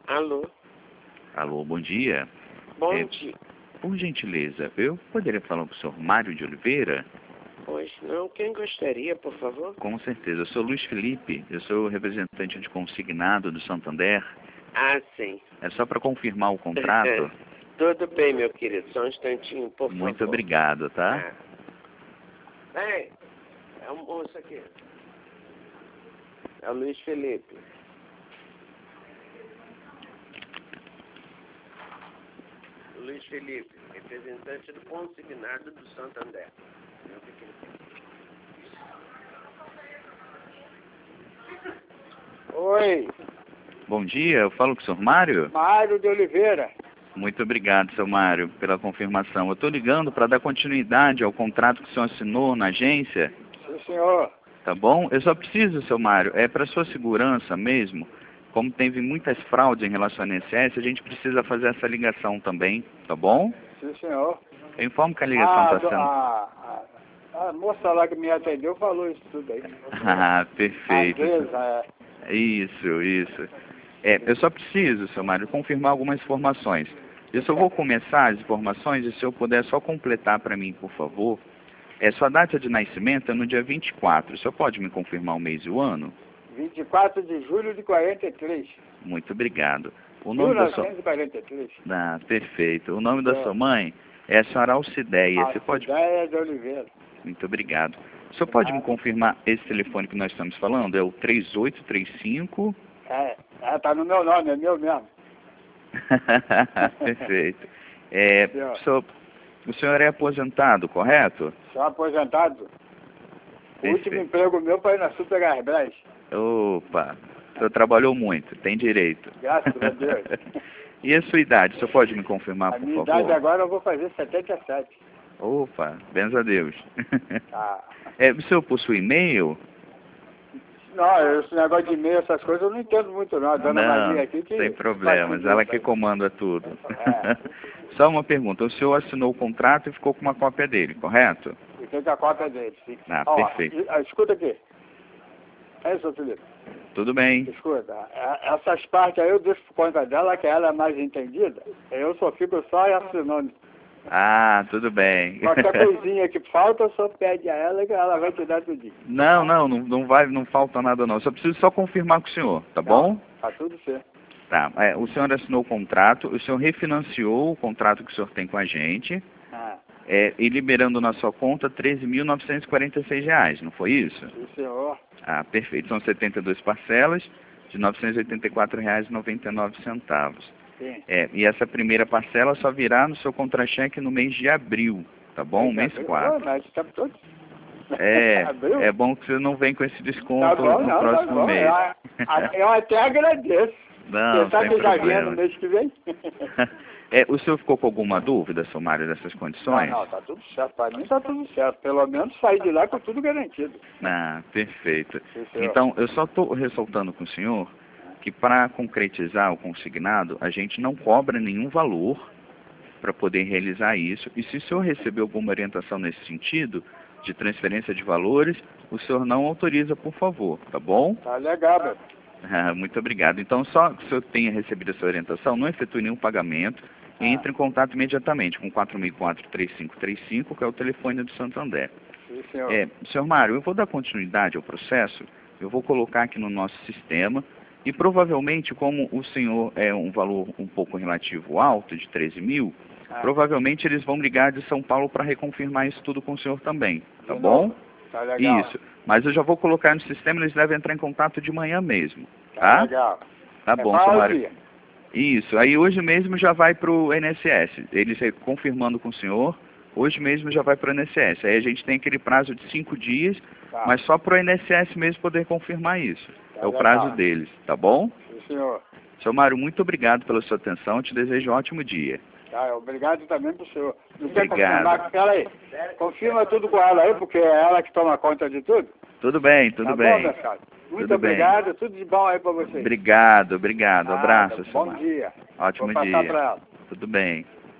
Alô? Alô, bom dia. Bom dia. Por gentileza, eu poderia falar com o senhor Mário de Oliveira? Pois não, quem gostaria, por favor? Com certeza. Eu sou Luiz Felipe, eu sou representante de consignado do Santander. Ah, sim. É só para confirmar o contrato. Tudo bem, meu querido. Só um instantinho, por favor. Muito obrigado, tá? Vem, é um moço aqui. É o Luiz Felipe. Luiz Felipe, representante do consignado do Santander. Oi, Bom dia, eu falo com o senhor Mário? Mário de Oliveira. Muito obrigado, seu Mário, pela confirmação. Eu estou ligando para dar continuidade ao contrato que o senhor assinou na agência, Sim, senhor. tá bom? Eu só preciso, seu Mário, para sua segurança mesmo, como teve muitas fraudes em relação ao INSS, a gente precisa fazer essa ligação também, tá bom? Sim, senhor. Eu informo que a ligação está sendo... A moça lá que me atendeu falou isso tudo aí. Ah, perfeito. Às vezes, Isso. Eu só preciso, seu Mário, confirmar algumas informações. Eu só vou começar as informações e se eu puder só completar para mim, por favor. Sua data de nascimento é no dia 24. O senhor pode me confirmar o mês e o ano? 24 de julho de 43. Muito obrigado. O nome da sua... 1943. Ah, perfeito. O nome da sua mãe é a senhora Alcideia. Você pode... Alcideia de Oliveira. Muito obrigado. O senhor pode me confirmar esse telefone que nós estamos falando? É o 3835... Tá no meu nome, é meu mesmo. Perfeito. O senhor é aposentado, correto? Sou aposentado. O último Perfeito. emprego meu foi na Super Garbras. Opa, o senhor trabalhou muito, tem direito. Graças a Deus. E a sua idade, o senhor pode me confirmar, A por minha favor? idade agora eu vou fazer 77. Opa, benza a Deus. Ah. O senhor possui e-mail? Não, esse negócio de e-mail, essas coisas, eu não entendo muito não. A dona Maria aqui que... Sem problemas, ela que comanda tudo. É. Só uma pergunta, o senhor assinou o contrato e ficou com uma cópia dele, correto? E tem a cópia dele, sim. Ah, perfeito. Escuta aqui. Seu Felipe. Tudo bem. Escuta, essas partes aí eu deixo por conta dela, que ela é mais entendida. Eu só fico só assinando. Ah, tudo bem. Qualquer coisinha que falta, só pede a ela que ela vai te dar tudinho. Não falta nada não. Só preciso só confirmar com o senhor, tá bom? Tá tudo certo. Tá, o senhor assinou o contrato, o senhor refinanciou o contrato que o senhor tem com a gente, e liberando na sua conta R$ 13.946, não foi isso? Sim, senhor. Ah, perfeito. São 72 parcelas de R$ 984,99. Sim. E essa primeira parcela só virá no seu contra-cheque no mês de abril, tá bom? Mês 4. Mas tá todo... É bom que você não vem com esse desconto Tá bom, no próximo mês. Eu até agradeço. Não, você sabe sem que já vinha no problema. mês que vem? O senhor ficou com alguma dúvida, seu Mário, dessas condições? Não, tá tudo certo. Para mim tá tudo certo. Pelo menos sair de lá com tudo garantido. Ah, perfeito. Sim, senhor. Então, eu só estou ressaltando com o senhor que para concretizar o consignado, a gente não cobra nenhum valor para poder realizar isso. E se o senhor receber alguma orientação nesse sentido, de transferência de valores, o senhor não autoriza, por favor, tá bom? Tá legal, meu. Muito obrigado. Então, só que o senhor tenha recebido essa orientação, não efetue nenhum pagamento e entre em contato imediatamente com 464-3535, que é o telefone do Santander. Sim, senhor. Senhor Mário, eu vou dar continuidade ao processo, eu vou colocar aqui no nosso sistema e provavelmente, como o senhor é um valor um pouco relativo alto, de 13 mil, provavelmente eles vão ligar de São Paulo para reconfirmar isso tudo com o senhor também, tá bom? Tá legal. Isso. Mas eu já vou colocar no sistema, eles devem entrar em contato de manhã mesmo, Tá tá? legal. Tá bom, senhor Mário. Isso. Aí hoje mesmo já vai para o INSS. Eles confirmando com o senhor, hoje mesmo já vai para o INSS. Aí a gente tem aquele prazo de 5 dias, mas só para o INSS mesmo poder confirmar isso. É o prazo deles, tá bom? Sim, senhor. Senhor Mário, muito obrigado pela sua atenção. Te desejo um ótimo dia. Obrigado também pro senhor. Não quer Obrigado. confirmar com ela aí? Confirma tudo com ela aí, porque é ela que toma conta de tudo. Tudo bem, tudo Tá bem. bom, meu caro? Muito Tudo bem. obrigado, tudo de bom aí pra vocês. Obrigado. Abraço, senhor Bom Mário. dia. Ótimo Vou passar dia. pra ela. Tudo bem.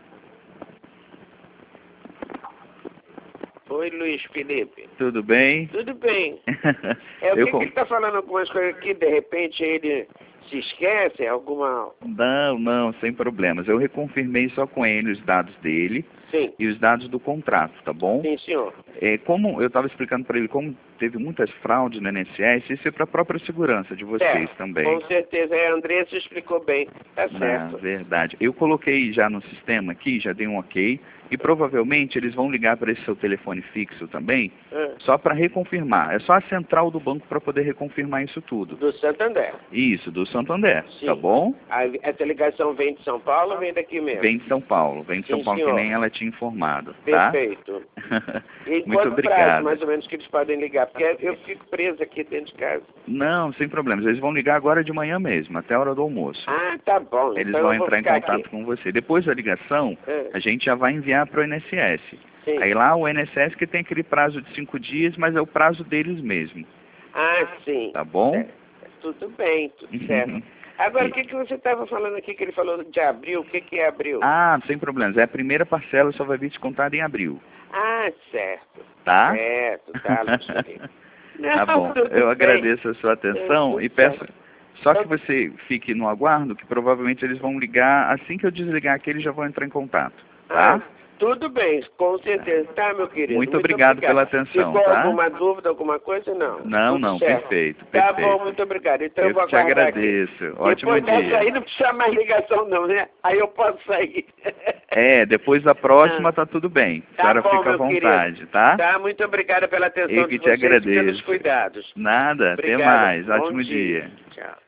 Oi, Luiz Felipe. Tudo bem? Tudo bem. O que ele tá falando algumas coisas aqui, de repente ele Se esquece alguma... Não, sem problemas. Eu reconfirmei só com ele os dados dele Sim, e os dados do contrato, tá bom? sim, senhor. Como eu estava explicando para ele, como teve muitas fraudes no INSS, isso é para a própria segurança de vocês também. Com certeza, a Andressa explicou bem. Tá Na certo. verdade. Eu coloquei já no sistema aqui, já dei um ok, e provavelmente eles vão ligar para esse seu telefone fixo também, só para reconfirmar. É só a central do banco para poder reconfirmar isso tudo. Do Santander. Isso, do Santander, Sim. tá bom? Essa ligação vem de São Paulo ou vem daqui mesmo? Vem de São Paulo, Sim, que senhor. nem ela tinha informado, tá? Perfeito. E Muito quanto prazo, obrigado. mais ou menos, que eles podem ligar? Porque eu fico preso aqui dentro de casa. Não, sem problemas. Eles vão ligar agora de manhã mesmo, até a hora do almoço. Ah, tá bom. Eles então vão eu vou entrar em ficar contato aqui. com você. Depois da ligação, a gente já vai enviar para o INSS. Sim. Aí lá o INSS que tem aquele prazo de 5 dias, mas é o prazo deles mesmo. Ah, sim. Tá bom? Certo. Tudo bem, tudo certo. Agora, o que você estava falando aqui, que ele falou de abril? O que é abril? Ah, sem problemas. É a primeira parcela, só vai vir descontada em abril. Ah, certo. Tá? Certo, tá, Luciane. Tá bom. Tudo Eu bem. agradeço a sua atenção Tudo e peço certo. só que você fique no aguardo, que provavelmente eles vão ligar, assim que eu desligar aqui, eles já vão entrar em contato. Tá? Ah, tudo bem, com certeza. Tá, meu querido? Muito obrigado pela atenção, Ficou tá? alguma dúvida, alguma coisa? Não. Não, Tudo certo. perfeito, Tá perfeito. bom, muito obrigado. Então eu Eu vou te aguardar aqui. agradeço. Ótimo Depois dessa dia. aí não precisa mais ligação não, né? Aí eu posso sair. Depois da próxima tá tudo bem. A Tá senhora bom, fica à meu vontade, querido. tá? Tá, muito obrigada pela atenção Eu de que te vocês e pelos agradeço. cuidados. Nada, Obrigado. até mais. Bom Ótimo dia. dia. Tchau.